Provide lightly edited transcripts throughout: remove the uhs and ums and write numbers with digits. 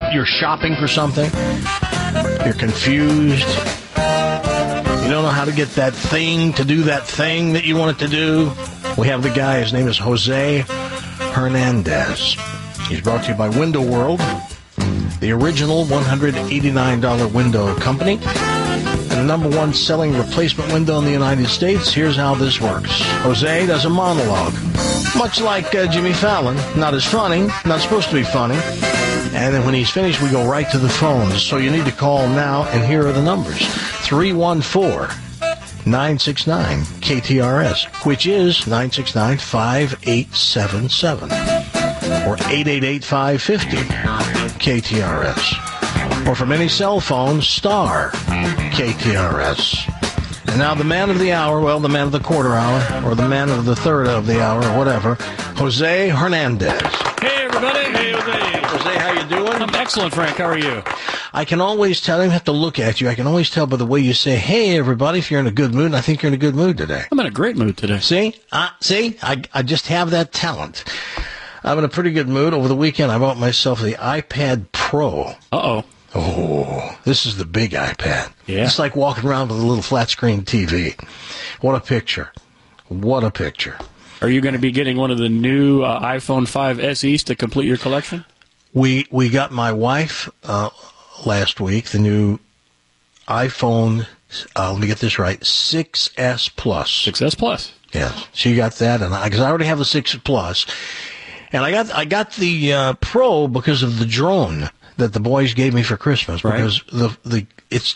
you're shopping for something, you're confused, you don't know how to get that thing to do that thing that you want it to do, we have the guy. His name is Jose Hernandez. He's brought to you by Window World, the original $189 window company, and the number one selling replacement window in the United States. Here's how this works. Jose does a monologue, much like Jimmy Fallon. Not as funny, not supposed to be funny. And then when he's finished, we go right to the phones. So you need to call now, and here are the numbers. 314-969-KTRS, which is 969-5877, or 888-550-KTRS. Or from any cell phone, star KTRS. And now the man of the hour, well, the man of the quarter hour, or the man of the third of the hour, or whatever, Jose Hernandez. Hey, everybody. Hey, Jose. Jose, how you doing? I'm excellent, Frank. How are you? I can always tell, I don't have to look at you, I can always tell by the way you say, hey, everybody, if you're in a good mood, and I think you're in a good mood today. I'm in a great mood today. See? I just have that talent. I'm in a pretty good mood. Over the weekend, I bought myself the iPad Pro. Uh-oh. Oh, this is the big iPad. Yeah. It's like walking around with a little flat screen TV. What a picture. What a picture. Are you going to be getting one of the new iPhone 5 SEs to complete your collection? We got my wife last week the new iPhone, let me get this right, 6S Plus. 6S Plus. Yes, she got that, and because I already have the 6 Plus. And I got the Pro because of the drone that the boys gave me for Christmas, because it's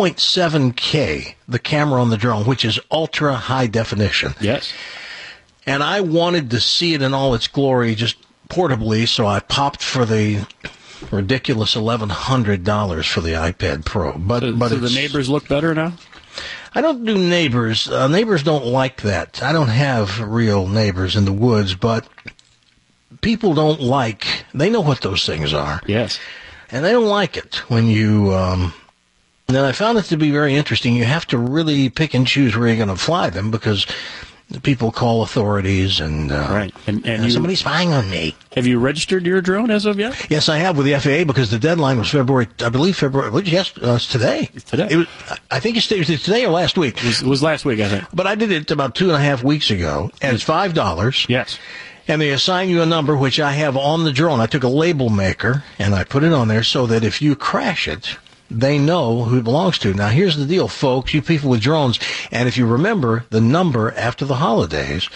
2.7K, the camera on the drone, which is ultra high definition. Yes. And I wanted to see it in all its glory just portably, so I popped for the ridiculous $1,100 for the iPad Pro. But so the neighbors look better now? I don't do neighbors. Neighbors don't like that. I don't have real neighbors in the woods, but people don't like, they know what those things are. Yes. And they don't like it when you, and then I found it to be very interesting. You have to really pick and choose where you're going to fly them, because people call authorities and, right. And somebody's spying on me. Have you registered your drone as of yet? Yes, I have with the FAA, because the deadline was February, yes, it's today. It's today. I think it's today or last week. It was last week, I think. But I did it about 2.5 weeks ago, and it's $5. Yes. And they assign you a number, which I have on the drone. I took a label maker, and I put it on there so that if you crash it, they know who it belongs to. Now, here's the deal, folks, you people with drones. And if you remember, the number after the holidays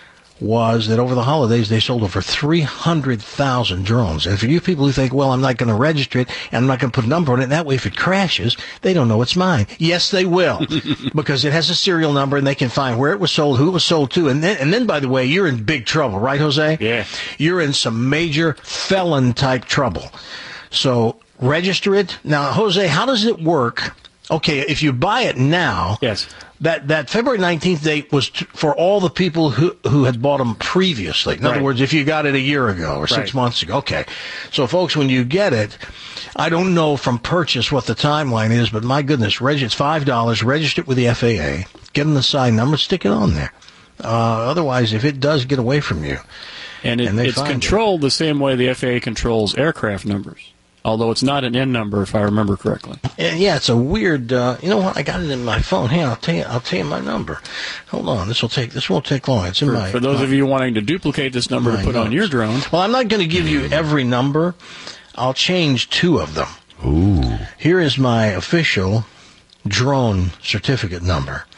was that over the holidays they sold over 300,000 drones. And for you people who think, well, I'm not going to register it and I'm not going to put a number on it, and that way if it crashes, they don't know it's mine. Yes, they will, because it has a serial number and they can find where it was sold, who it was sold to. And then, by the way, you're in big trouble, right, Jose? Yeah. You're in some major felon-type trouble. So register it. Now, Jose, how does it work? Okay, if you buy it now, yes, that February 19th date was for all the people who had bought them previously. In other words, if you got it a year ago or 6 months ago. Okay. So, folks, when you get it, I don't know from purchase what the timeline is, but my goodness, it's $5. Register it with the FAA. Get them the sign number, stick it on there. Otherwise, if it does get away from you. And it's controlled the same way the FAA controls aircraft numbers. Although it's not an N number, if I remember correctly. Yeah, it's a weird. You know what? I got it in my phone. Hey, I'll tell you my number. Hold on. This won't take long. It's in my. For those of you wanting to duplicate this number to put on your drone. Well, I'm not going to give you every number. I'll change 2 of them. Ooh. Here is my official drone certificate number: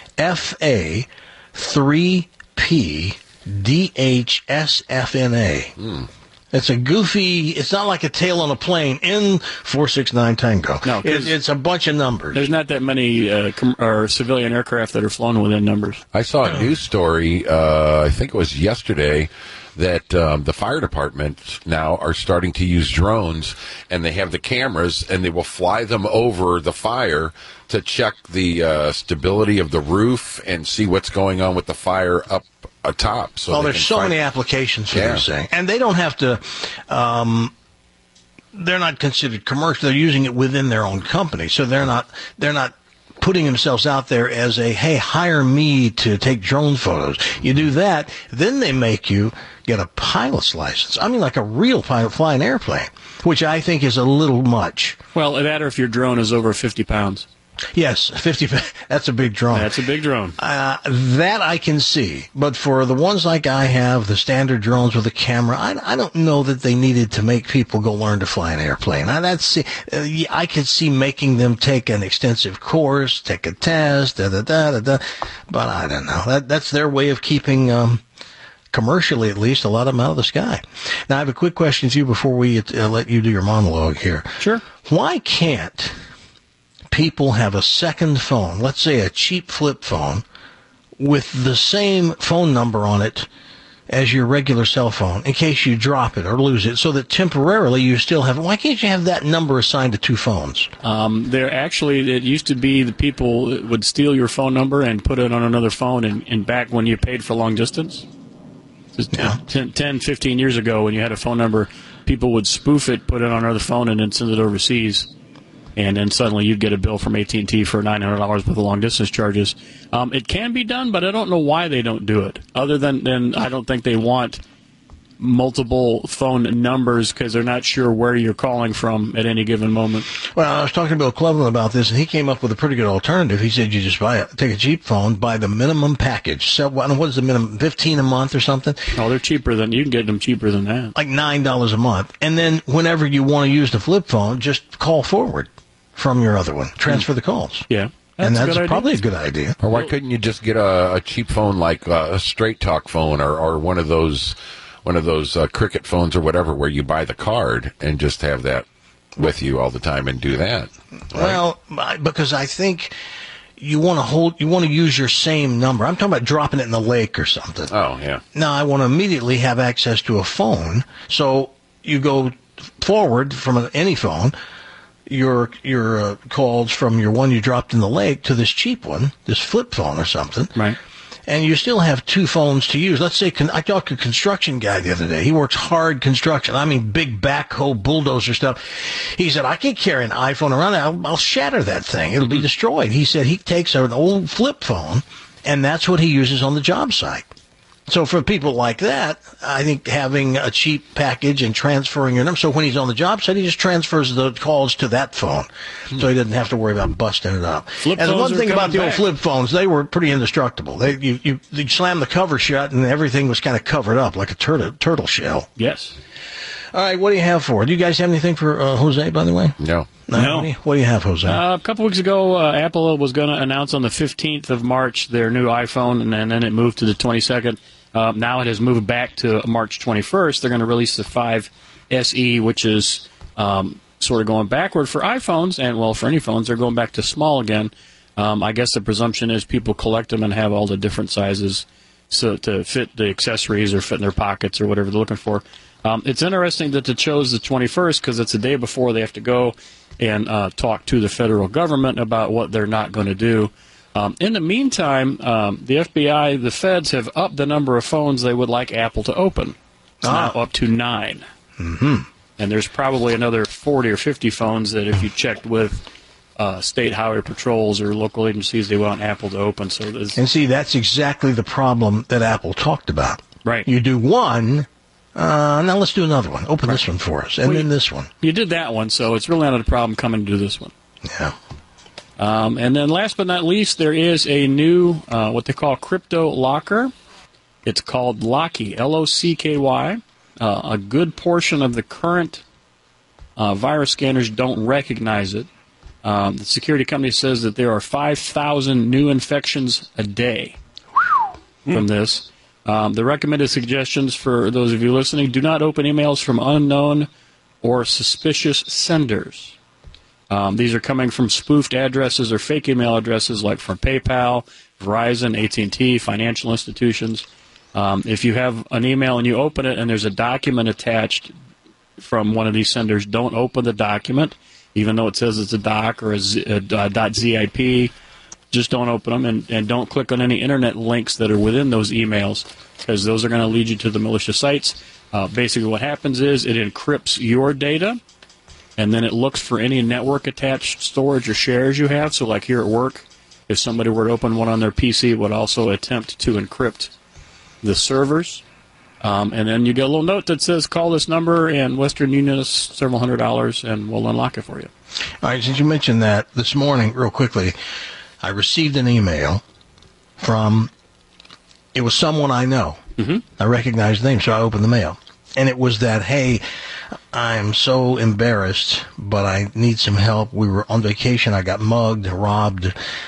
FA 3P DHSFNA. It's a goofy, it's not like a tail on a plane in 469 Tango. No, it's a bunch of numbers. There's not that many civilian aircraft that are flown within numbers. I saw a news story, I think it was yesterday, that the fire department now are starting to use drones, and they have the cameras, and they will fly them over the fire to check the stability of the roof and see what's going on with the fire up atop. So there's so many applications for this thing. And they don't have to, they're not considered commercial. They're using it within their own company. So they're not putting themselves out there as a, hey, hire me to take drone photos. You do that, then they make you get a pilot's license. I mean, like a real pilot flying an airplane, which I think is a little much. Well, that or if your drone is over 50 pounds. Yes, 50. That's a big drone. That's a big drone. That I can see. But for the ones like I have, the standard drones with a camera, I don't know that they needed to make people go learn to fly an airplane. I could see making them take an extensive course, take a test, but I don't know. That's their way of keeping, commercially at least, a lot of them out of the sky. Now, I have a quick question to you before we let you do your monologue here. Sure. Why can't people have a second phone, let's say a cheap flip phone, with the same phone number on it as your regular cell phone in case you drop it or lose it, so that temporarily you still have it? Why can't you have that number assigned to two phones? It used to be the people would steal your phone number and put it on another phone, and back when you paid for long distance, 10, 15 years ago, when you had a phone number, people would spoof it, put it on another phone, and then send it overseas. And then suddenly you'd get a bill from AT&T for $900 worth of long-distance charges. It can be done, but I don't know why they don't do it. Other than I don't think they want multiple phone numbers because they're not sure where you're calling from at any given moment. Well, I was talking to Bill Cleveland about this, and he came up with a pretty good alternative. He said you just take a cheap phone, buy the minimum package. So what is the minimum, $15 a month or something? Oh, they're cheaper you can get them cheaper than that. Like $9 a month. And then whenever you want to use the flip phone, just call forward from your other one. Transfer the calls. Yeah. That's probably a good idea. Or why couldn't you just get a cheap phone like a Straight Talk phone or one of those Cricket phones or whatever, where you buy the card and just have that with you all the time and do that? Right? Well, because I think you want to use your same number. I'm talking about dropping it in the lake or something. Oh, yeah. Now I want to immediately have access to a phone, so you go forward from any phone. Your calls from your one you dropped in the lake to this cheap one, this flip phone or something. Right. And you still have two phones to use. Let's say I talked to a construction guy the other day. He works hard construction. I mean, big backhoe, bulldozer stuff. He said, I can't carry an iPhone around. I'll shatter that thing. It'll be destroyed. He said he takes an old flip phone, and that's what he uses on the job site. So for people like that, I think having a cheap package and transferring your number, so when he's on the job site, he just transfers the calls to that phone, so he doesn't have to worry about busting it up. And the one thing about the old flip phones, they were pretty indestructible. You slam the cover shut, and everything was kind of covered up like a turtle shell. Yes. All right, what do you have for it? Do you guys have anything for Jose, by the way? No. What do you have, Jose? A couple weeks ago, Apple was going to announce on the 15th of March their new iPhone, and then it moved to the 22nd. Now it has moved back to March 21st. They're going to release the 5 SE, which is sort of going backward for iPhones, and, well, for any phones, they're going back to small again. I guess the presumption is people collect them and have all the different sizes so to fit the accessories or fit in their pockets or whatever they're looking for. It's interesting that they chose the 21st because it's the day before they have to go and talk to the federal government about what they're not going to do. In the meantime, the FBI, the feds, have upped the number of phones they would like Apple to open. It's now up to 9. Mm-hmm. And there's probably another 40 or 50 phones that if you checked with state highway patrols or local agencies, they want Apple to open. And see, that's exactly the problem that Apple talked about. Right. You do one. Now let's do another one. Open this one for us, and then this one. You did that one, so it's really not a problem coming to do this one. Yeah. And then last but not least, there is a new, what they call crypto locker. It's called Locky, L-O-C-K-Y. A good portion of the current virus scanners don't recognize it. The security company says that there are 5,000 new infections a day from this. The recommended suggestions for those of you listening: do not open emails from unknown or suspicious senders. These are coming from spoofed addresses or fake email addresses like from PayPal, Verizon, AT&T, financial institutions. If you have an email and you open it and there's a document attached from one of these senders, don't open the document, even though it says it's a doc or a .zip. Just don't open them, and don't click on any internet links that are within those emails, because those are going to lead you to the malicious sites. Basically what happens is it encrypts your data, and then it looks for any network-attached storage or shares you have. So like here at work, If somebody were to open one on their PC, it would also attempt to encrypt the servers. And then you get a little note that says, call this number, and Western Union is several $100, and we'll unlock it for you. All right, since you mentioned that, this morning, real quickly, I received an email from, it was someone I know. Mm-hmm. I recognized the name, so I opened the mail. And it was that, hey, I'm so embarrassed, but I need some help. We were on vacation. I got mugged, robbed.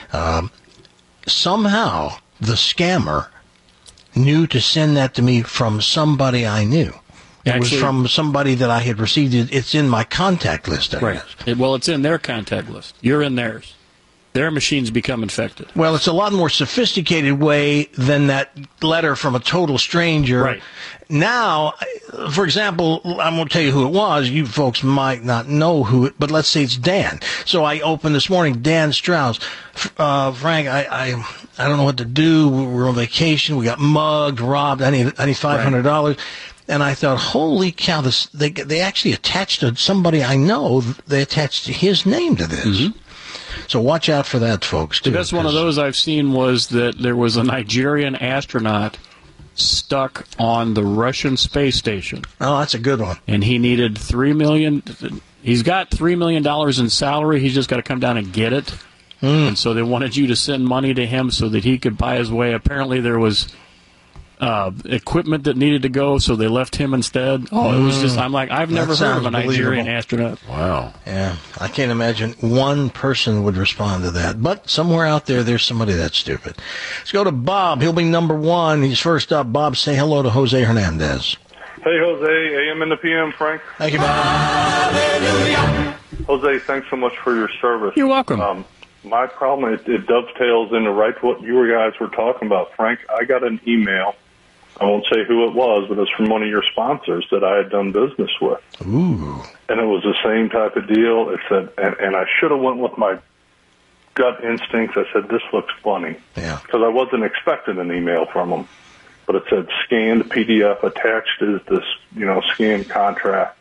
Somehow, the scammer knew to send that to me from somebody I knew. It was from somebody that I had received it. It's in my contact list, I guess. Well, it's in their contact list. You're in theirs. Their machines become infected. Well, it's a lot more sophisticated way than that letter from a total stranger. Right. Now, for example, I'm going to tell you who it was. You folks might not know who it, but let's say it's Dan. So I opened this morning, Dan Strauss. Frank, I don't know what to do. We're on vacation. We got mugged, robbed. I need $500. Right. And I thought, holy cow, they actually attached to somebody I know. They attached his name to this. Mm-hmm. So watch out for that, folks, too. The best one of those I've seen was that there was a Nigerian astronaut stuck on the Russian space station. Oh, that's a good one. And he needed $3 million. He's got $3 million in salary. He's just got to come down and get it. And so they wanted you to send money to him so that he could buy his way. Apparently there was equipment that needed to go, so they left him instead. Oh, it was just, I'm like, I've never heard of a Nigerian astronaut. Wow. Yeah, I can't imagine one person would respond to that. But somewhere out there, there's somebody that's stupid. Let's go to Bob. He'll be number one. He's first up. Bob, say hello to Jose Hernandez. Hey, Jose. AM and the PM, Frank. Thank you, Bob. Hallelujah. Jose, thanks so much for your service. You're welcome. My problem, it dovetails into right what you guys were talking about, Frank. I got an email. I won't say who it was, but it's from one of your sponsors that I had done business with. Ooh. And it was the same type of deal. It said, and I should have went with my gut instincts. I said, this looks funny. Yeah. Because I wasn't expecting an email from them. But it said, scanned PDF attached is this, scanned contract.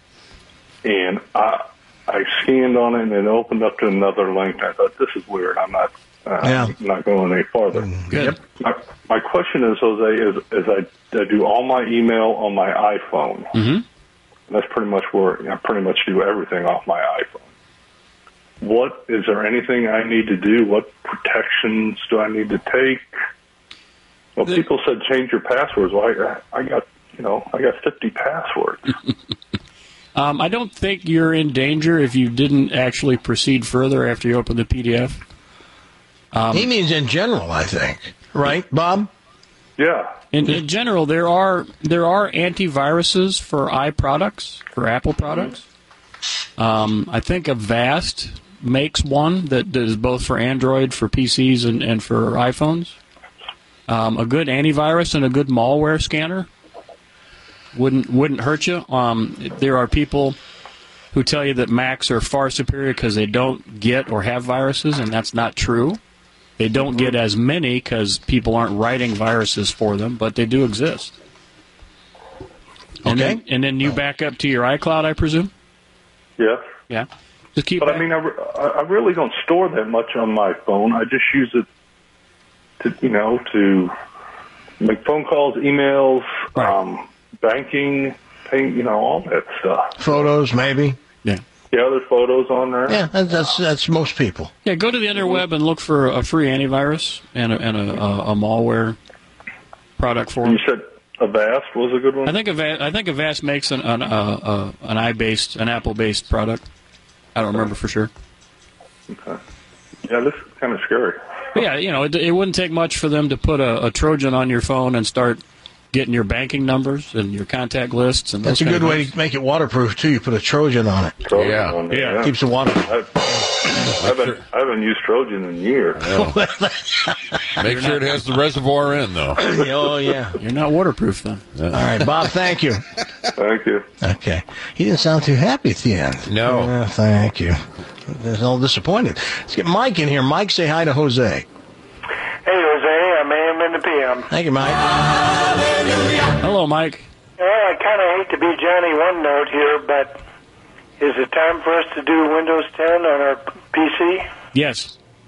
And I scanned on it, and it opened up to another link. I thought, this is weird. I'm not going any farther. Good. My question is, Jose, is I do all my email on my iPhone. Mm-hmm. And that's pretty much where I pretty much do everything off my iPhone. Is there anything I need to do? What protections do I need to take? Well, people said change your passwords. Well, I got 50 passwords. I don't think you're in danger if you didn't actually proceed further after you open the PDF. He means in general, I think. Right, Bob? Yeah. In general, there are antiviruses for iProducts, for Apple products. I think Avast makes one that is both for Android, for PCs, and for iPhones. A good antivirus and a good malware scanner wouldn't hurt you. There are people who tell you that Macs are far superior because they don't get or have viruses, and that's not true. They don't get as many because people aren't writing viruses for them, but they do exist. Okay. And then you back up to your iCloud, I presume? Yeah. Yeah. Just keep. But I mean, I really don't store that much on my phone. I just use it to make phone calls, emails, right. Banking, all that stuff. Photos, maybe. Yeah. Yeah, there's photos on there. Yeah, that's most people. Yeah, go to the interweb and look for a free antivirus and a malware product for You them. said Avast was a good one? I think Avast makes an Apple-based product. I don't remember for sure. Okay. Yeah, this is kind of scary. But yeah, it wouldn't take much for them to put a Trojan on your phone and start getting your banking numbers and your contact lists. And that's a good way to make it waterproof, too. You put a Trojan on it. Yeah. Keeps it waterproof. I haven't used Trojan in years. Make sure it has the reservoir in, though. Oh, yeah. You're not waterproof, then. All right, Bob, thank you. Thank you. Okay. He didn't sound too happy at the end. No. Thank you. They're a little disappointed. Let's get Mike in here. Mike, say hi to Jose. Hey, Jose, I'm AM and the PM. Thank you, Mike. Hello, Mike. I kind of hate to be Johnny One Note here, but is it time for us to do Windows 10 on our PC? Yes.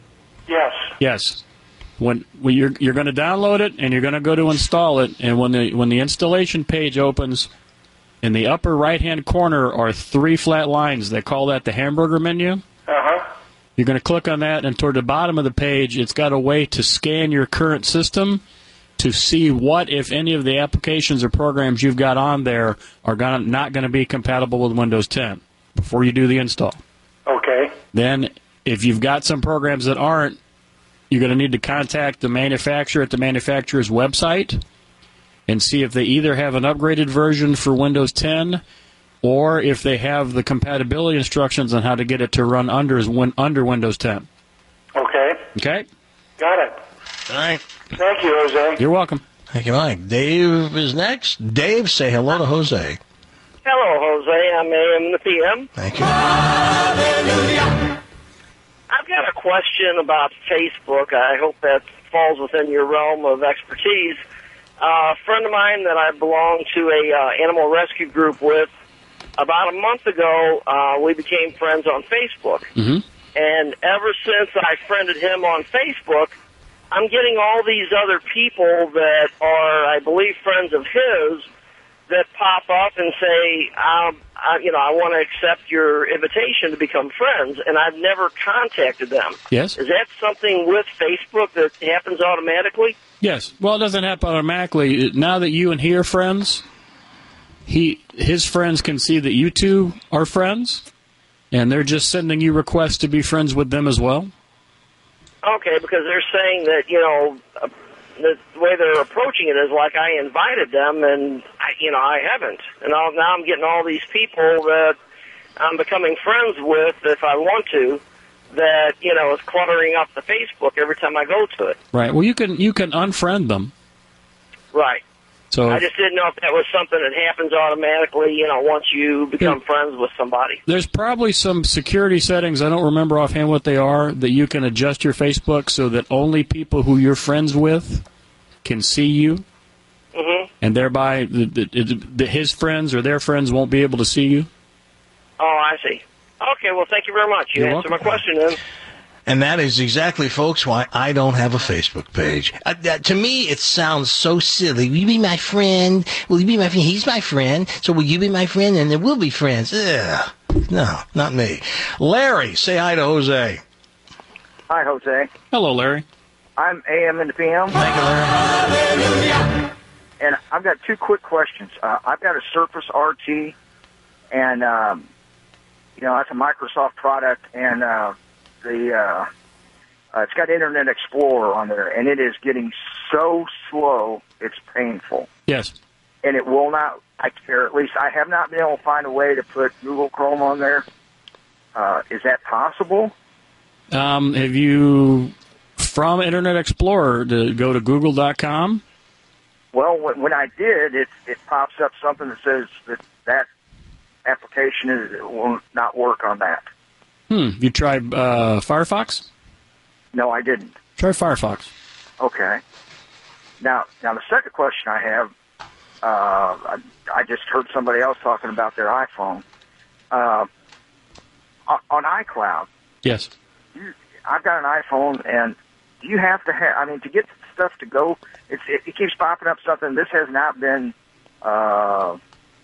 Yes. Yes. When you're going to download it and you're going to go to install it, and when the installation page opens, in the upper right-hand corner are 3 flat lines. They call that the hamburger menu. Uh-huh. You're going to click on that, and toward the bottom of the page, it's got a way to scan your current system to see what, if any, of the applications or programs you've got on there are not going to be compatible with Windows 10 before you do the install. Okay. Then, if you've got some programs that aren't, you're going to need to contact the manufacturer at the manufacturer's website and see if they either have an upgraded version for Windows 10 or if they have the compatibility instructions on how to get it to run under Windows 10. Okay. Okay? Got it. All right. Thank you, Jose. You're welcome. Thank you, Mike. Dave is next. Dave, say hello to Jose. Hello, Jose. I'm AM the PM. Thank you. I've got a question about Facebook. I hope that falls within your realm of expertise. A friend of mine that I belong to a animal rescue group with, about a month ago, we became friends on Facebook. Mm-hmm. And ever since I friended him on Facebook, I'm getting all these other people that are, I believe, friends of his that pop up and say, I want to accept your invitation to become friends, and I've never contacted them. Yes? Is that something with Facebook that happens automatically? Yes. Well, it doesn't happen automatically. Now that you and he are friends, his friends can see that you two are friends, and they're just sending you requests to be friends with them as well. Okay, because they're saying that, the way they're approaching it is like I invited them, and I haven't. And now I'm getting all these people that I'm becoming friends with, if I want to, that is cluttering up the Facebook every time I go to it. Right. Well, you can unfriend them. Right. So I just didn't know if that was something that happens automatically, once you become friends with somebody. There's probably some security settings, I don't remember offhand what they are, that you can adjust your Facebook so that only people who you're friends with can see you. Mm-hmm. And thereby his friends or their friends won't be able to see you. Oh, I see. Okay, well, thank you very much. You You're answered welcome. my question then. And that is exactly, folks, why I don't have a Facebook page. To me, it sounds so silly. Will you be my friend? Will you be my friend? He's my friend. So will you be my friend? And then we'll be friends. Ugh. No, not me. Larry, say hi to Jose. Hi, Jose. Hello, Larry. I'm AM and the PM. Thank you, Larry. And I've got 2 quick questions. I've got a Surface RT, and, it's a Microsoft product, and it's got Internet Explorer on there, and it is getting so slow, it's painful. Yes. And it will not, or at least I have not been able to find a way to put Google Chrome on there. Is that possible? Have you, from Internet Explorer, to go to google.com? Well, when I did, it pops up something that says that application will not work on that. You tried Firefox? No, I didn't. Try Firefox. Okay. Now the second question I have, I just heard somebody else talking about their iPhone. On iCloud, Yes. I've got an iPhone, and do you have to have, to get stuff to go, it keeps popping up something, this has not been updated,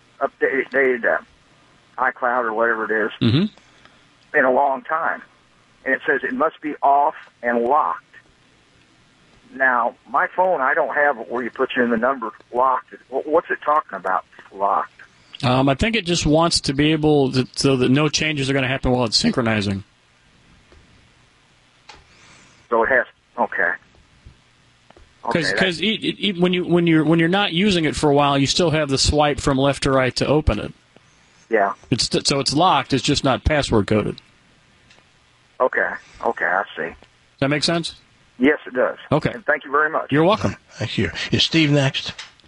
iCloud or whatever it is, in a long time. And it says it must be off and locked. Now, my phone, I don't have it where you put in the number locked. What's it talking about, locked? I think it just wants to be able to, so that no changes are going to happen while it's synchronizing. So it has, okay. Because when you're not using it for a while, you still have the swipe from left to right to open it. Yeah. So it's locked. It's just not password coded. Okay, I see. Does that make sense? Yes, it does. Okay. And thank you very much. You're welcome. Thank you. Is Steve next?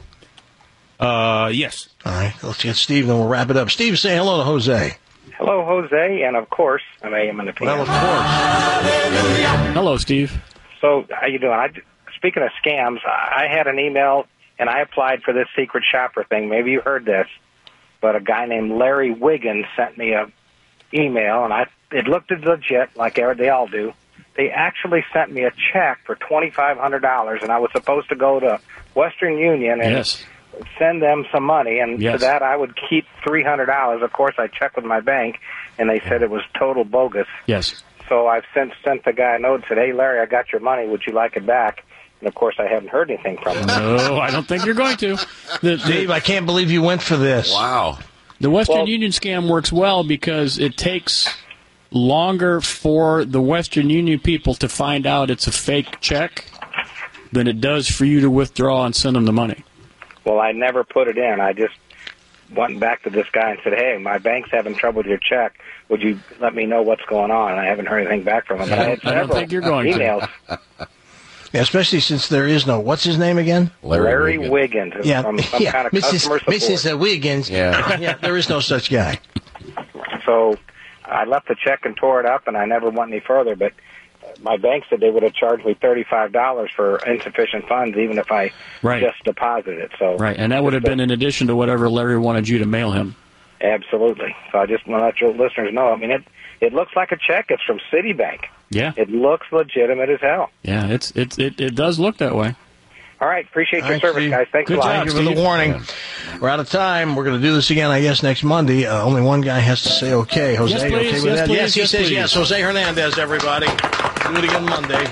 Yes. All right, let's get Steve, then we'll wrap it up. Steve, say hello to Jose. Hello, Jose, and of course, I'm AM and the PM. Well, of course. Hello, Steve. So, how you doing? Speaking of scams, I had an email, and I applied for this secret shopper thing. Maybe you heard this, but a guy named Larry Wiggins sent me a email, and it looked legit, like they all do. they actually sent me a check for $2,500, and I was supposed to go to Western Union and send them some money, and for that I would keep $300. Of course, I checked with my bank, and they said it was total bogus. Yes. So I've since sent the guy a note and said, hey, Larry, I got your money. Would you like it back? And, of course, I haven't heard anything from him. No, I don't think you're going to. Dave, I can't believe you went for this. Wow. The Western Union scam works well because it takes longer for the Western Union people to find out it's a fake check than it does for you to withdraw and send them the money. Well, I never put it in. I just went back to this guy and said, hey, my bank's having trouble with your check. Would you let me know what's going on? And I haven't heard anything back from him. But I had several don't think you're going emails. Yeah, especially since there is no, what's his name again? Larry Wiggins. Yeah, from some kind of customer support. Mrs. Wiggins. Yeah, there is no such guy. So I left the check and tore it up, and I never went any further. But my bank said they would have charged me $35 for insufficient funds, even if I just deposited it. So and that would have been in addition to whatever Larry wanted you to mail him. Absolutely. So I just want to let your listeners know. I mean, it looks like a check. It's from Citibank. Yeah. It looks legitimate as hell. Yeah, it does look that way. All right. Appreciate your service, guys. Thanks a lot. Thank you for the warning. Yeah. We're out of time. We're going to do this again, I guess, next Monday. Only one guy has to say okay. Jose, yes, please. Okay with yes, that? Please. Yes, he says please. yes. Jose Hernandez, everybody. Do it again Monday.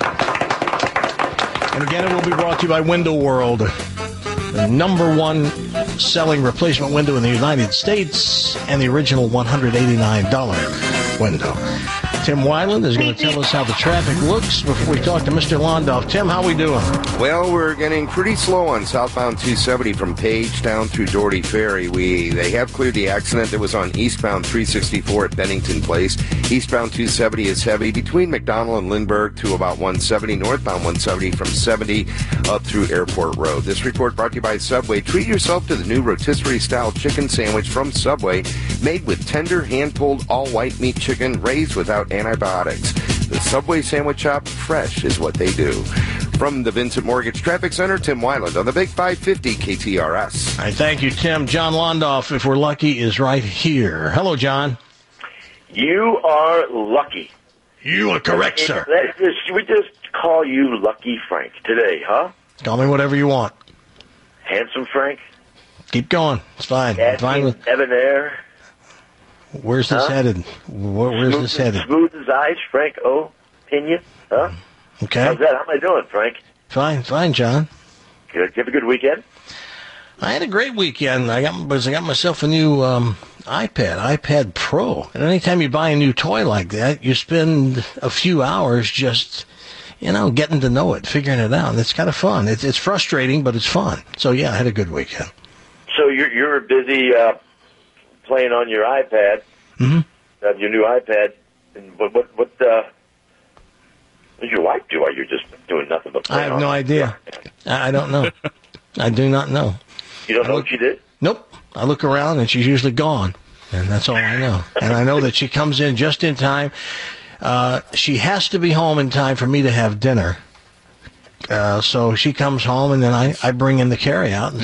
And again, it will be brought to you by Window World, the number one selling replacement window in the United States, and the original $189 window. Tim Weiland is going to tell us how the traffic looks before we talk to Mr. Londoff. Tim, how we doing? Well, we're getting pretty slow on southbound 270 from Page down through Doherty Ferry. They have cleared the accident that was on eastbound 364 at Bennington Place. Eastbound 270 is heavy between McDonald and Lindbergh to about 170. Northbound 170 from 70 up through Airport Road. This report brought to you by Subway. Treat yourself to the new rotisserie-style chicken sandwich from Subway, made with tender, hand-pulled, all-white meat chicken raised without antibiotics. The Subway Sandwich Shop, fresh is what they do. From the Vincent Mortgage Traffic Center, Tim Weiland on the Big 550 KTRS. All right, thank you, Tim. John Londoff, if we're lucky, is right here. Hello, John. You are lucky. You are correct, sir. Should we just call you Lucky Frank today, huh? Call me whatever you want. Handsome Frank? Keep going. It's fine. I'm fine with Debonair? Where's this headed? Where's this headed? Smooth as ice, Frank O. Pinion, huh? Okay. How's that? How am I doing, Frank? Fine, John. Good. Did you have a good weekend? I had a great weekend. I got myself a new iPad Pro. And anytime you buy a new toy like that, you spend a few hours just, getting to know it, figuring it out. And it's kind of fun. It's frustrating, but it's fun. So, yeah, I had a good weekend. So you're busy playing on your iPad, your new iPad. And what does your wife do while you're just doing nothing but playing? I have no idea. I don't know. I do not know. You don't know what she did? Nope. I look around and she's usually gone, and that's all I know. And I know that she comes in just in time. She has to be home in time for me to have dinner. So she comes home, and then I bring in the carry-out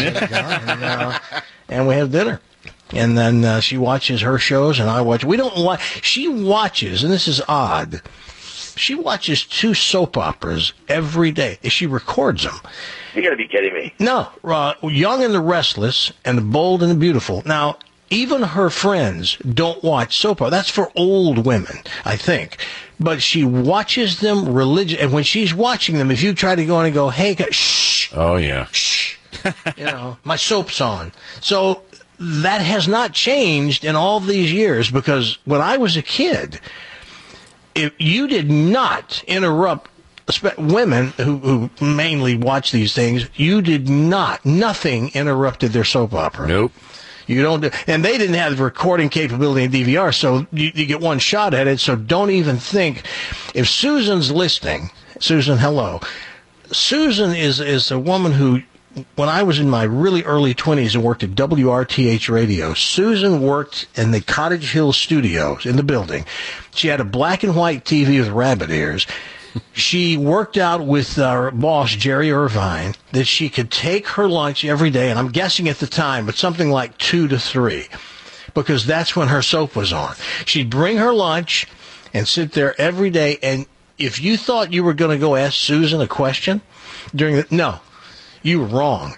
and we have dinner. And then she watches her shows, and I watch. She watches, and this is odd. She watches 2 soap operas every day. She records them. You got to be kidding me. No, Young and the Restless and The Bold and the Beautiful. Now, even her friends don't watch soap operas. That's for old women, I think. But she watches them religiously. And when she's watching them, if you try to go in and go, hey, shh. Oh, yeah. Shh. My soap's on. So that has not changed in all these years, because when I was a kid, if you did not interrupt women who mainly watch these things, nothing interrupted their soap opera. Nope. You don't do, and they didn't have the recording capability in DVR, so you get one shot at it, so don't even think. If Susan's listening, Susan, hello. Susan is a woman who, when I was in my really early 20s and worked at WRTH Radio, Susan worked in the Cottage Hill studios in the building. She had a black and white TV with rabbit ears. She worked out with our boss, Jerry Irvine, that she could take her lunch every day, and I'm guessing at the time, but something like 2 to 3, because that's when her soap was on. She'd bring her lunch and sit there every day, and if you thought you were going to go ask Susan a question during the... No, you were wrong.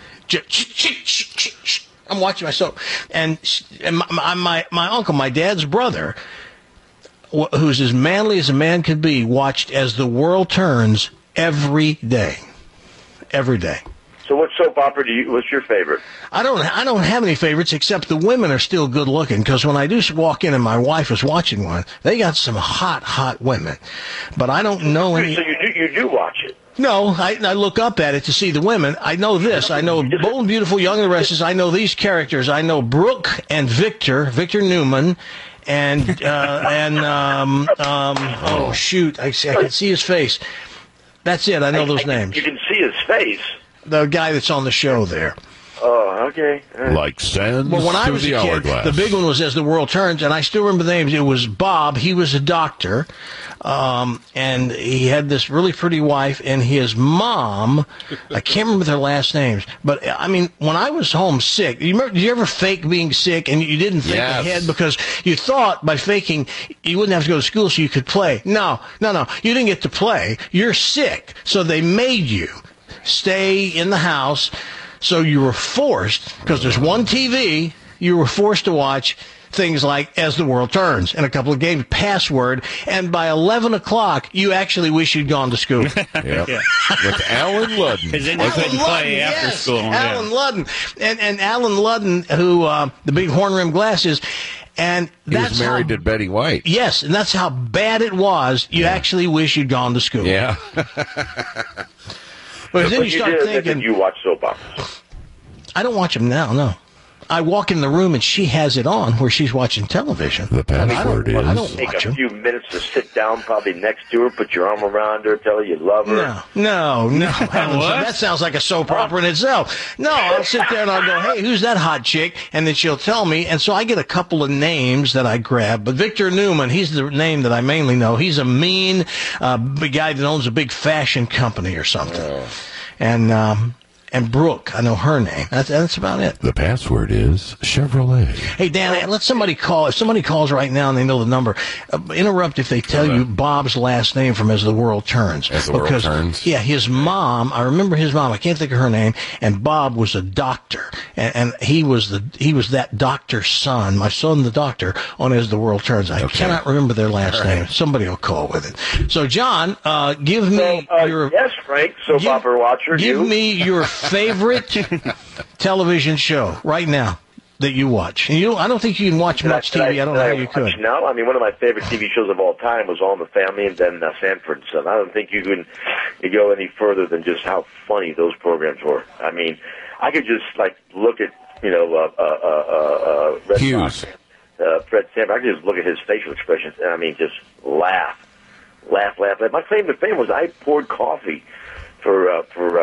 I'm watching myself. And my uncle, my dad's brother, who's as manly as a man could be, watched As the World Turns every day. Every day. So what soap opera what's your favorite? I don't have any favorites, except the women are still good looking, because when I do walk in and my wife is watching one, they got some hot women. But I don't know any... So you do watch it? No, I look up at it to see the women. I know this. I know Bold and Beautiful, Young and the Restless. I know these characters. I know Brooke and Victor Newman, and oh shoot, I can see his face. That's it. I know those names. You can see his face. The guy that's on the show there. Oh, okay. Like sands when I was the a kid, hourglass. the big one was As the World Turns, and I still remember the names. It was Bob. He was a doctor, and he had this really pretty wife, and his mom, I can't remember their last names, but, I mean, when I was home sick, did you ever fake being sick, and you didn't think ahead because you thought by faking you wouldn't have to go to school so you could play? No, you didn't get to play. You're sick, so they made you stay in the house. So you were forced, because there's one TV, you were forced to watch things like As the World Turns and a couple of games, Password, and by 11 o'clock, you actually wish you'd gone to school. Yeah. With Alan Ludden. Because then you couldn't play after school. Alan Ludden. And Alan Ludden, who, the big horn-rimmed glasses, and he was married to Betty White. Yes, and that's how bad it was. You actually wish you'd gone to school. Yeah. But then you start thinking... You watch soap operas? I don't watch them now, no. I walk in the room and she has it on where she's watching television. The password is... I don't take watch a them. few minutes to sit down probably next to her, put your arm around her, tell her you love her. No. That sounds like a soap opera in itself. No, I'll sit there and I'll go, hey, who's that hot chick? And then she'll tell me. And so I get a couple of names that I grab. But Victor Newman, he's the name that I mainly know. He's a mean big guy that owns a big fashion company or something. And Brooke, I know her name. That's about it. The password is Chevrolet. Hey, Dan, let somebody call. If somebody calls right now and they know the number, interrupt if they tell you Bob's last name from As the World Turns. As the World Turns? Yeah, his mom, I remember his mom, I can't think of her name, and Bob was a doctor. And he was that doctor's son, my son the doctor, on As the World Turns. I cannot remember their last name. Somebody will call with it. So, John, give me your... Yes, Frank, soap opera watcher. Give me your favorite television show right now that you watch. And I don't think you can watch much TV. I don't know how you could. No, I mean, one of my favorite TV shows of all time was All in the Family, and then Sanford and Son. I don't think you can go any further than just how funny those programs were. I mean, I could just look at Red Hughes, Fred Sanford. I could just look at his facial expressions, and I mean, just laugh. My claim to fame was I poured coffee for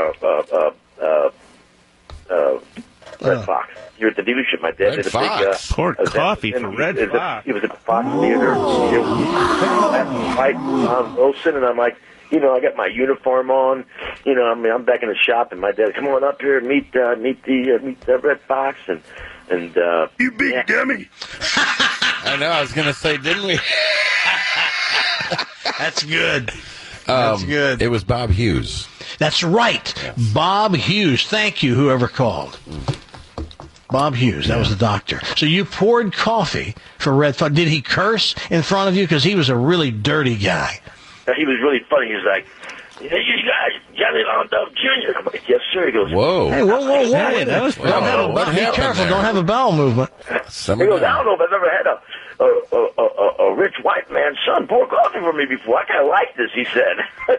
Red Fox. Here at the dealership, my dad did a big... poured coffee for Red Fox. It was at the Fox Theater. It was right on Wilson, and I'm like, I got my uniform on. I'm back in the shop, and my dad, come on up here and meet the Red Fox, and you big dummy. I know. I was going to say, didn't we? That's good. That's good. It was Bob Hughes. That's right. Yes. Bob Hughes. Thank you, whoever called. Bob Hughes. That was the doctor. So you poured coffee for Red Fox. Did he curse in front of you? Because he was a really dirty guy. He was really funny. He was like, hey, you guys, Johnny Longdove Jr. I'm like, yes, sir. He goes, whoa. Hey, whoa. Hey, that was be careful. There? Don't have a bowel movement. He goes, I don't know if I've ever had a rich white man's son pour coffee for me before. I kind of like this, he said.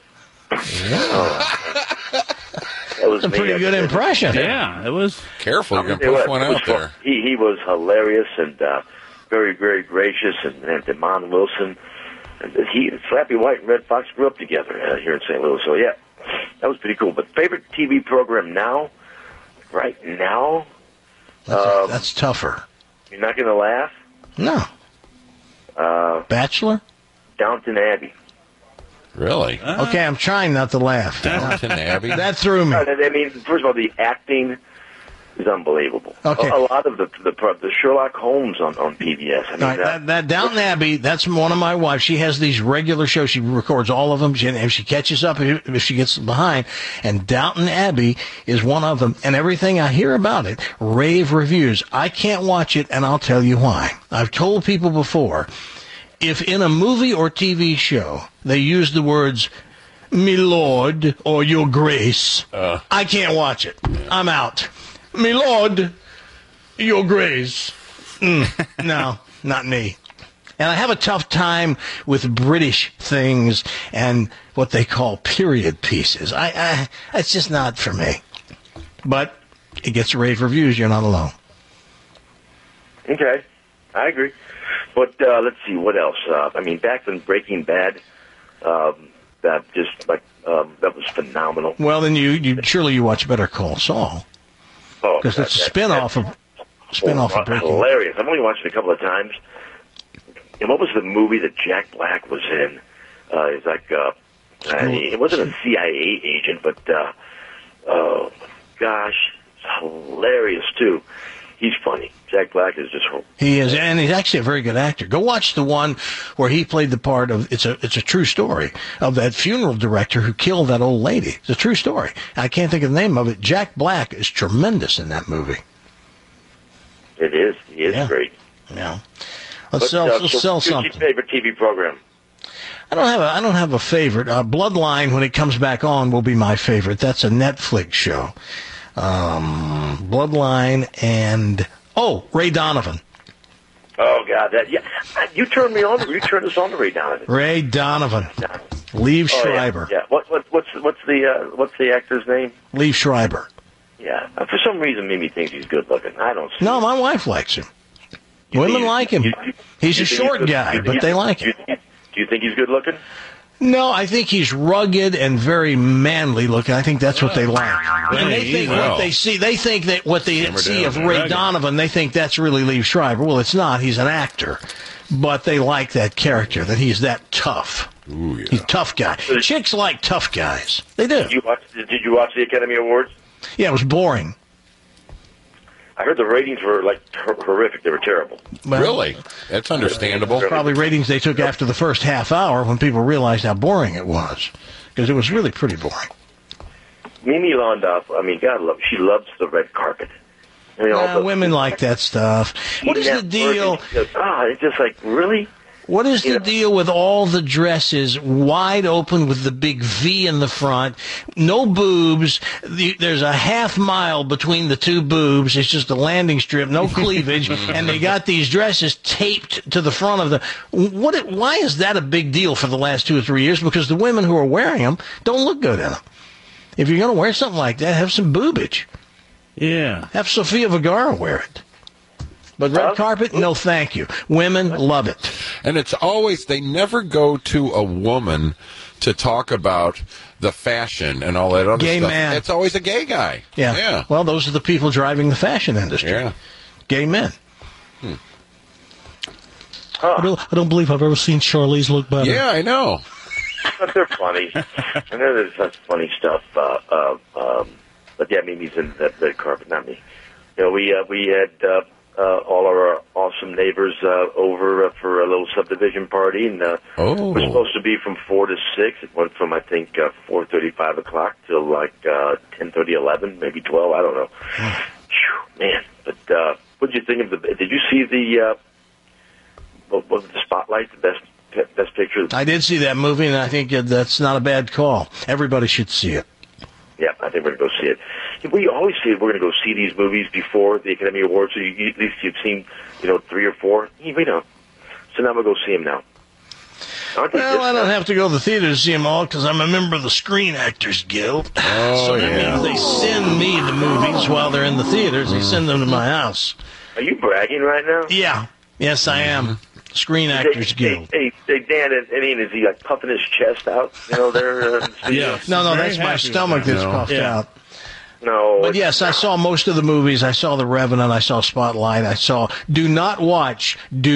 That was a pretty good impression. Yeah, it was. Careful, you're going to push one out there. He was hilarious and very, very gracious, and Demond Wilson. Slappy White and Red Fox grew up together here in St. Louis. So, yeah, that was pretty cool. But favorite TV program right now? That's tougher. You're not going to laugh? No. Bachelor? Downton Abbey. Really? Okay, I'm trying not to laugh. Downton Abbey? That threw me. I mean, first of all, the acting is unbelievable. Okay. A lot of the Sherlock Holmes on PBS. I mean, that Downton Abbey, that's one of my wives. She has these regular shows. She records all of them, and she catches up if she gets behind. And Downton Abbey is one of them. And everything I hear about it, rave reviews. I can't watch it, and I'll tell you why. I've told people before, if in a movie or TV show they use the words "me lord" or "your grace," I can't watch it. I'm out. "Me lord, your grace." No, not me. And I have a tough time with British things and what they call period pieces. It's just not for me. But it gets rave reviews. You're not alone. Okay, I agree. But let's see, what else? I mean, back when Breaking Bad, that was phenomenal. Well, then you surely you watch Better Call Saul. Oh, because it's a spin-off of Breaking Bad. Hilarious. I've only watched it a couple of times. And what was the movie that Jack Black was in? It's like it wasn't a CIA agent, but oh gosh, it's hilarious too. He's funny. Jack Black is just. He is, and he's actually a very good actor. Go watch the one where he played the part of. It's a true story of that funeral director who killed that old lady. It's a true story. I can't think of the name of it. Jack Black is tremendous in that movie. It is. He is great. Yeah. Let's sell something. What's your favorite TV program? I don't have a favorite. Bloodline, when it comes back on, will be my favorite. That's a Netflix show. Bloodline and Ray Donovan. Oh God, you turned me on. You turned us on to Ray Donovan. Ray Donovan. Liev Schreiber. Yeah. What's the actor's name? Liev Schreiber. Yeah. For some reason, Mimi thinks he's good looking. I don't see. No, my wife likes him. Women like him. He's a short guy, but they like him. Do you think he's good looking? No, I think he's rugged and very manly looking. I think that's what they like. And they think what they see. They think that what they see of Ray Donovan, they think that's really Liev Schreiber. Well, it's not. He's an actor, but they like that character. That he's that tough. Ooh, yeah. He's a tough guy. Chicks like tough guys. They do. Did you watch the Academy Awards? Yeah, it was boring. I heard the ratings were horrific. They were terrible. Well, really? That's understandable. Probably ratings they took after the first half hour when people realized how boring it was, because it was really pretty boring. Mimi Londoff, I mean, God love, she loves the red carpet. Women like that stuff. What is the deal? It's just like, really? What is the deal with all the dresses wide open with the big V in the front, no boobs, there's a half mile between the two boobs, it's just a landing strip, no cleavage, and they got these dresses taped to the front of the... Why is that a big deal for the last 2 or 3 years? Because the women who are wearing them don't look good in them. If you're going to wear something like that, have some boobage. Yeah. Have Sofia Vergara wear it. But red carpet, no thank you. Women love it. And it's always, they never go to a woman to talk about the fashion and all that other gay stuff. Man. It's always a gay guy. Yeah. Well, those are the people driving the fashion industry. Yeah. Gay men. I don't believe I've ever seen Charlize look better. Yeah, I know. But they're funny. I know there's such funny stuff. But yeah, Mimi's in that red carpet, not me. You know, we had all our awesome neighbors over for a little subdivision party, and we're supposed to be from 4 to 6. It went from, I think, 4:30, 5 o'clock till like 10:30, 11, maybe 12. I don't know. Man, but what did you think of the? Did you see the? What was the Spotlight? The best picture. I did see that movie, and I think that's not a bad call. Everybody should see it. Yeah, I think we're going to go see it. We always say we're going to go see these movies before the Academy Awards, so at least you've seen, 3 or 4. We don't. So now we'll go see them now. Well, I don't have to go to the theater to see them all because I'm a member of the Screen Actors Guild. So that means they send me the movies while they're in the theaters. They send them to my house. Are you bragging right now? Yeah. Yes, I am. Screen Actors Guild. Hey, Dan, is he like puffing his chest out? There. Yeah. No, that's my stomach that's puffed out. No. But yes, I saw most of the movies. I saw The Revenant. I saw Spotlight. I saw. Do not watch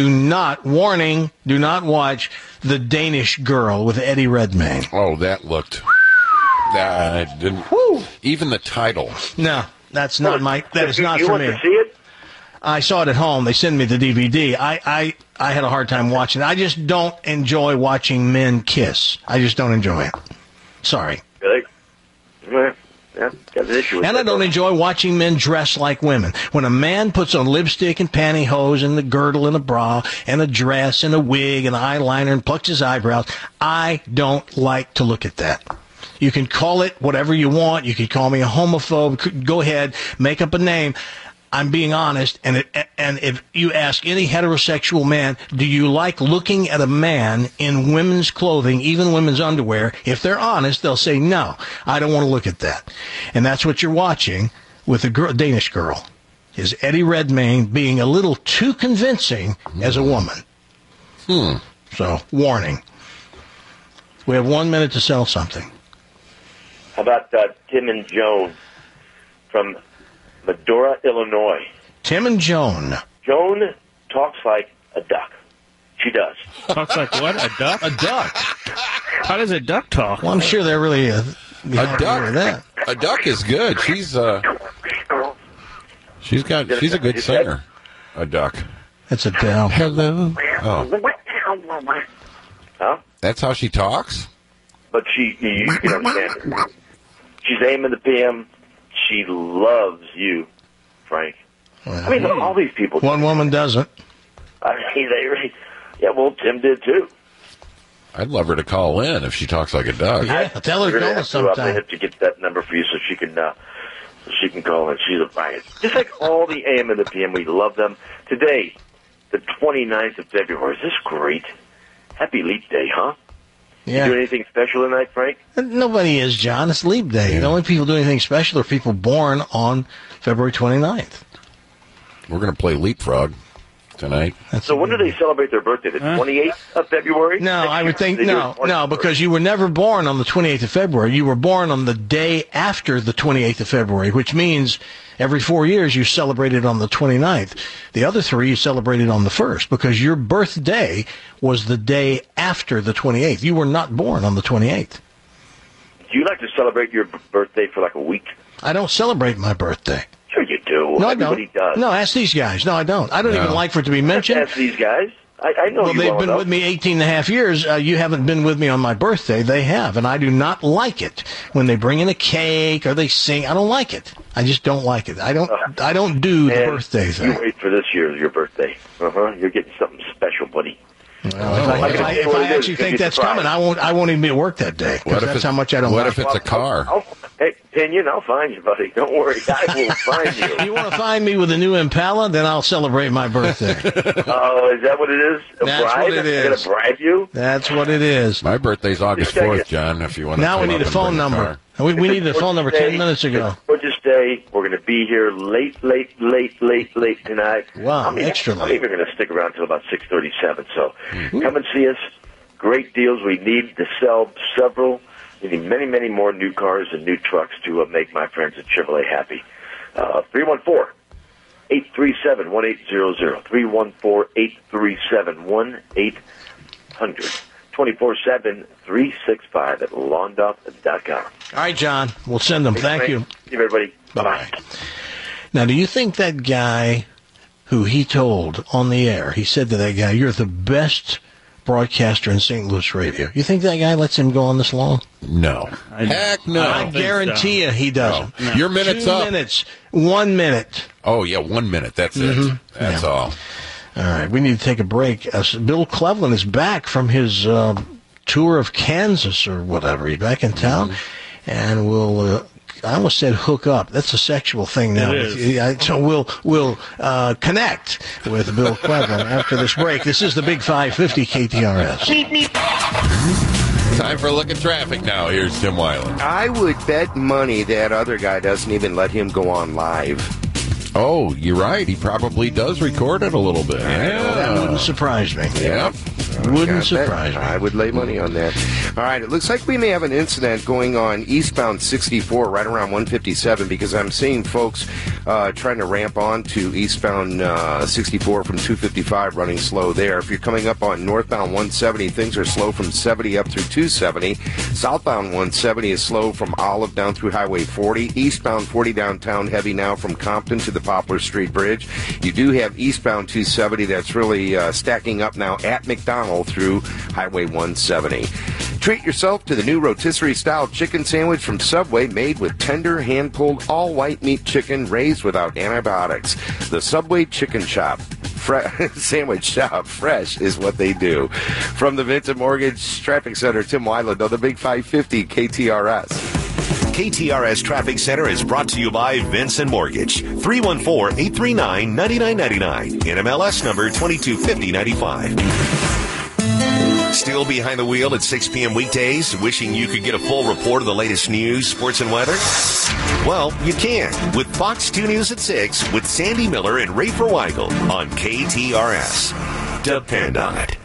The Danish Girl with Eddie Redmayne. Oh, that looked. That didn't. Even the title. No. That's not my. That is not you for want me. to see it? I saw it at home. They sent me the DVD. I had a hard time watching it. I just don't enjoy watching men kiss. I just don't enjoy it. Sorry. Really? Well, yeah, got an issue with And I don't enjoy watching men dress like women. When a man puts on lipstick and pantyhose and a girdle and a bra and a dress and a wig and eyeliner and plucks his eyebrows, I don't like to look at that. You can call it whatever you want. You can call me a homophobe. Go ahead, make up a name. I'm being honest, and if you ask any heterosexual man, do you like looking at a man in women's clothing, even women's underwear? If they're honest, they'll say, no, I don't want to look at that. And that's what you're watching with a Danish girl, is Eddie Redmayne being a little too convincing as a woman. So, warning. We have 1 minute to sell something. How about Tim and Joan from Medora, Illinois? Tim and Joan. Joan talks like a duck. She does. Talks like what? A duck? A duck. How does a duck talk? Well, I'm sure they're really a duck. That. A duck is good. She's a good singer. A duck. That's Adele. Hello. Oh. Huh? That's how she talks? But you can understand her. She's AM in the PM. She loves you, Frank. Well, I mean, all these people. One woman doesn't. I mean, they really. Yeah, well, Tim did too. I'd love her to call in if she talks like a duck. Yeah, tell her to call us I'm sometime. going to have to get that number for you so she can call in. She's a riot. Just like all the AM and the PM, we love them. Today, the 29th of February. Is this great? Happy Leap Day, huh? Yeah. You do anything special tonight, Frank? Nobody is, John. It's Leap Day. Yeah. The only people doing anything special are people born on February 29th. We're going to play Leapfrog tonight. So when do they celebrate their birthday? The 28th of February? No, I would think no, because you were never born on the 28th of February. You were born on the day after the 28th of February, which means every 4 years you celebrated on the 29th. The other 3 you celebrated on the 1st because your birthday was the day after the 28th. You were not born on the 28th. Do you like to celebrate your birthday for like a week? I don't celebrate my birthday. Sure you do. No, Everybody does. No, ask these guys. No, I don't. I don't even like for it to be mentioned. Ask these guys. I know well, you they've been enough. with me 18 and a half years. You haven't been with me on my birthday. They have, and I do not like it when they bring in a cake or they sing. I don't like it. I just don't like it. I don't do the birthday thing. You wait for this year, your birthday. You're getting something special, buddy. Well, if I actually think that's coming, I won't even be at work that day. Because that's how much I don't like it. What if it's a car? Hey, Pinion, I'll find you, buddy. Don't worry. I will find you. You want to find me with a new Impala? Then I'll celebrate my birthday. Oh, is that what it is? That's what it is. I'm going to bribe you? That's what it is. My birthday's August 4th, John, if you want to now we need a phone number. We needed a phone number 10 minutes ago. Gorgeous day. We're going to be here late tonight. Wow, extra late. I'm even going to stick around until about 6:37. So come and see us. Great deals. We need to sell several. We need many, many more new cars and new trucks to make my friends at Chevrolet happy. 314-837-1800. 314-837-1800. 24/7, 365 at lawnduff.com. All right, John. We'll send them. Thank you. See you, everybody. Bye-bye. Now, do you think that guy who he told on the air, he said to that guy, you're the best broadcaster in St. Louis radio. You think that guy lets him go on this long? No. Heck no. I guarantee you he doesn't. No. Your minute's 2 up. 2 minutes. 1 minute. Oh, yeah, 1 minute. That's it. That's all. All right, we need to take a break. Bill Cleveland is back from his tour of Kansas or whatever. He's back in town, and we'll. I almost said hook up. That's a sexual thing now. So we'll connect with Bill Cleveland after this break. This is the Big 550 KTRS. Time for a look at traffic now. Here's Tim Weiland. I would bet money that other guy doesn't even let him go on live. Oh, you're right. He probably does record it a little bit. Yeah. That wouldn't surprise me. Yeah. Wouldn't surprise me. I would lay money on that. All right, it looks like we may have an incident going on eastbound 64 right around 157 because I'm seeing folks trying to ramp on to eastbound 64 from 255 running slow there. If you're coming up on northbound 170, things are slow from 70 up through 270. Southbound 170 is slow from Olive down through Highway 40. Eastbound 40 downtown heavy now from Compton to the Poplar Street Bridge. You do have eastbound 270 that's really stacking up now at McDonald through Highway 170. Treat yourself to the new rotisserie-style chicken sandwich from Subway made with tender, hand-pulled, all-white meat chicken raised without antibiotics. The Subway Chicken Shop. Sandwich Shop. Fresh is what they do. From the Vincent Mortgage Traffic Center, Tim Weiland on the Big 550 KTRS. KTRS Traffic Center is brought to you by Vincent Mortgage. 314-839-9999. NMLS number 225095. Still behind the wheel at 6 p.m. weekdays, wishing you could get a full report of the latest news, sports, and weather? Well, you can with Fox 2 News at 6 with Sandy Miller and Ray Weigel on KTRS. Depend on it.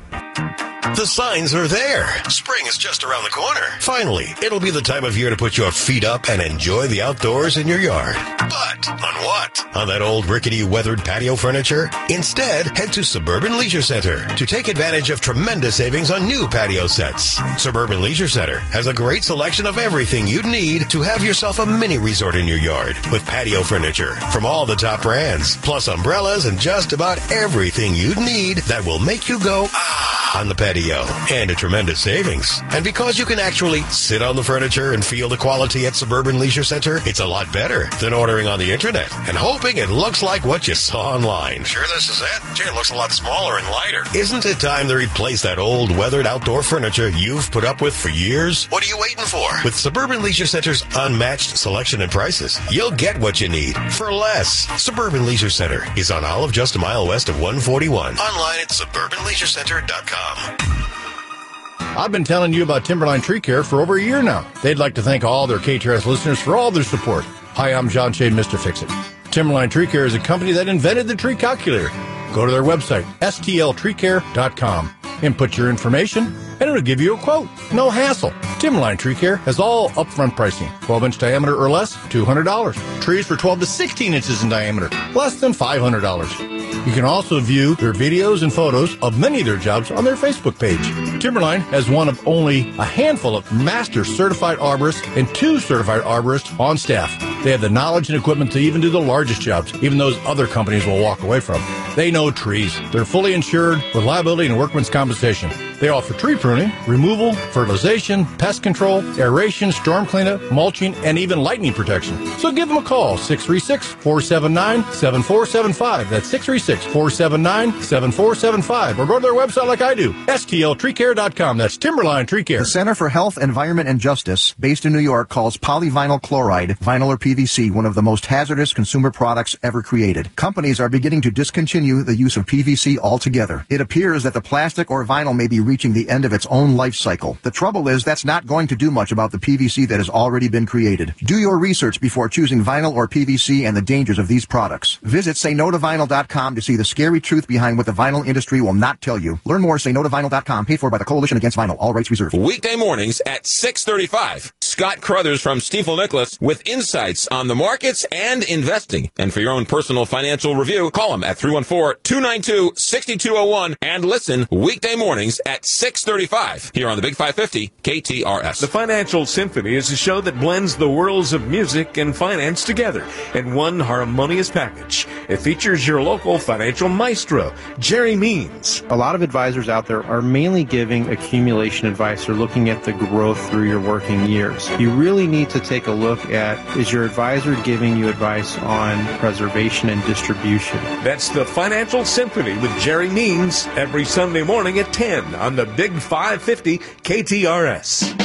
The signs are there. Spring is just around the corner. Finally, it'll be the time of year to put your feet up and enjoy the outdoors in your yard. But on what? On that old rickety weathered patio furniture? Instead, head to Suburban Leisure Center to take advantage of tremendous savings on new patio sets. Suburban Leisure Center has a great selection of everything you'd need to have yourself a mini resort in your yard with patio furniture from all the top brands, plus umbrellas and just about everything you'd need that will make you go, ah, on the patio. And a tremendous savings. And because you can actually sit on the furniture and feel the quality at Suburban Leisure Center, it's a lot better than ordering on the internet and hoping it looks like what you saw online. Sure this is it? Gee, it looks a lot smaller and lighter. Isn't it time to replace that old weathered outdoor furniture you've put up with for years? What are you waiting for? With Suburban Leisure Center's unmatched selection and prices, you'll get what you need for less. Suburban Leisure Center is on Olive just a mile west of 141. Online at suburbanleisurecenter.com. I've been telling you about Timberline Tree Care for over a year now. They'd like to thank all their KTRS listeners for all their support. Hi, I'm John Shea, Mr. Fix-It. Timberline Tree Care is a company that invented the tree calculator. Go to their website, stltreecare.com, and put your information, and it'll give you a quote. No hassle. Timberline Tree Care has all upfront pricing. 12-inch diameter or less, $200. Trees for 12 to 16 inches in diameter, less than $500. You can also view their videos and photos of many of their jobs on their Facebook page. Timberline has one of only a handful of master certified arborists and 2 certified arborists on staff. They have the knowledge and equipment to even do the largest jobs, even those other companies will walk away from. They know trees. They're fully insured with liability and workman's compensation. They offer tree pruning, removal, fertilization, pest control, aeration, storm cleanup, mulching, and even lightning protection. So give them a call, 636-479-7475. That's 636-479-7475. Or go to their website like I do, stltreecare.com. That's Timberline Tree Care. The Center for Health, Environment, and Justice, based in New York, calls polyvinyl chloride, vinyl or PVC, one of the most hazardous consumer products ever created. Companies are beginning to discontinue the use of PVC altogether. It appears that the plastic or vinyl may be reaching the end of its own life cycle. The trouble is that's not going to do much about the PVC that has already been created. Do your research before choosing vinyl or PVC and the dangers of these products. Visit saynotovinyl.com to see the scary truth behind what the vinyl industry will not tell you. Learn more at saynotovinyl.com, paid for by the Coalition Against Vinyl. All rights reserved. Weekday mornings at 6:35. Scott Crothers from Stifel Nicholas with insights on the markets and investing. And for your own personal financial review, call him at 314-292-6201 and listen weekday mornings at 6:35 here on the Big 550 KTRS. The Financial Symphony is a show that blends the worlds of music and finance together in one harmonious package. It features your local financial maestro, Jerry Means. A lot of advisors out there are mainly giving accumulation advice or looking at the growth through your working years. You really need to take a look at, is your advisor giving you advice on preservation and distribution? That's the Financial Symphony with Jerry Means every Sunday morning at 10 on the Big 550 KTRS.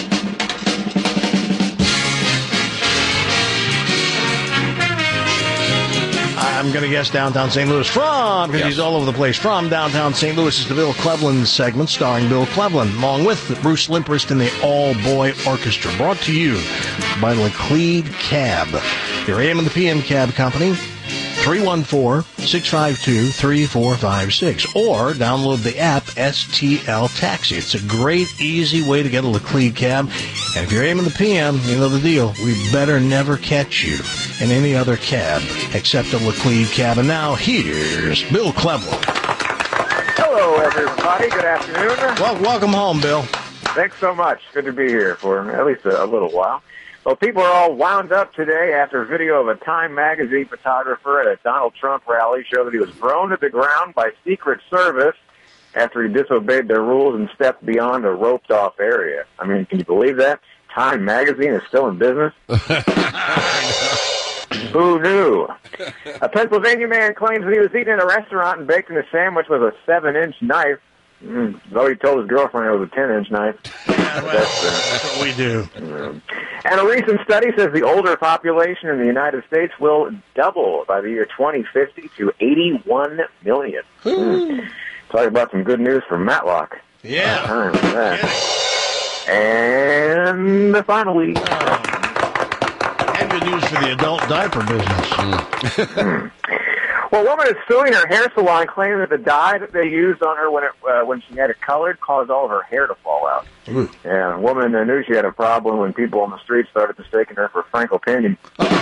I'm going to guess downtown St. Louis because he's all over the place. From downtown St. Louis is the Bill Cleveland segment starring Bill Cleveland, along with Bruce Limprist and the All-Boy Orchestra. Brought to you by Laclede Cab, your AM and the PM cab company. 314-652-3456. Or download the app STL Taxi. It's a great, easy way to get a Laclede cab. And if you're aiming the PM, you know the deal. We better never catch you in any other cab except a Laclede cab. And now here's Bill Klebler. Hello, everybody. Good afternoon. Well, welcome home, Bill. Thanks so much. Good to be here for at least a little while. Well, people are all wound up today after a video of a Time magazine photographer at a Donald Trump rally showed that he was thrown to the ground by Secret Service after he disobeyed their rules and stepped beyond a roped-off area. I mean, can you believe that? Time magazine is still in business? Who knew? A Pennsylvania man claims that he was eating at a restaurant and baked in a sandwich with a 7-inch knife. Though he told his girlfriend it was a 10-inch knife. Yeah, well, that's what we do. And a recent study says the older population in the United States will double by the year 2050 to 81 million. Talk about some good news for Matlock. Yeah. And finally... and good news for the adult diaper business. Well, a woman is suing her hair salon, claiming that the dye that they used on her when she had it colored caused all of her hair to fall out. Yeah, a woman knew she had a problem when people on the street started mistaking her for Frank O'Pinion.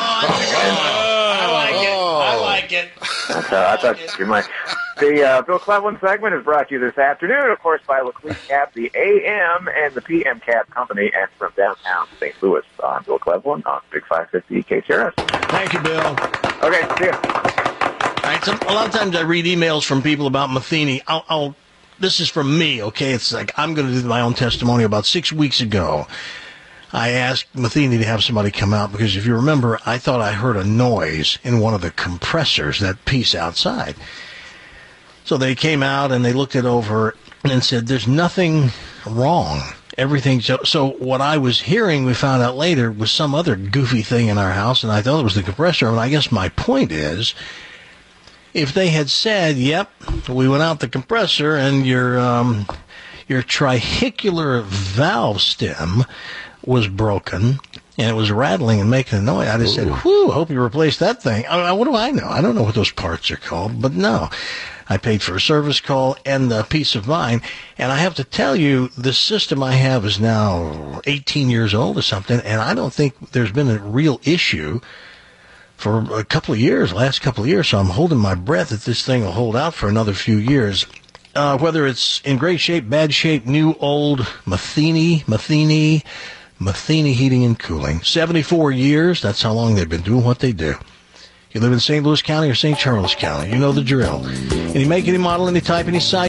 I like it. I thought you might. The Bill Cleveland segment is brought to you this afternoon, of course, by Laclede Cab, the AM and the PM Cab Company, and from downtown St. Louis. I'm Bill Cleveland on Big 550 KTRS. Thank you, Bill. Okay, see ya. All right, so a lot of times I read emails from people about Matheny. This is from me, okay? It's like I'm going to do my own testimony. About 6 weeks ago, I asked Matheny to have somebody come out because if you remember, I thought I heard a noise in one of the compressors, that piece outside. So they came out and they looked it over and said, there's nothing wrong. Everything. So what I was hearing, we found out later, was some other goofy thing in our house, and I thought it was the compressor. And I guess my point is, if they had said, yep, we went out the compressor and your trihicular valve stem was broken and it was rattling and making a noise, I'd have said, whew, hope you replaced that thing. What do I know? I don't know what those parts are called, but no. I paid for a service call and the peace of mind. And I have to tell you, the system I have is now 18 years old or something, and I don't think there's been a real issue for a couple of years, last couple of years, so I'm holding my breath that this thing will hold out for another few years. Whether it's in great shape, bad shape, new, old, Matheny Heating and Cooling. 74 years, that's how long they've been doing what they do. You live in St. Louis County or St. Charles County, you know the drill. Any make, any model, any type, any size.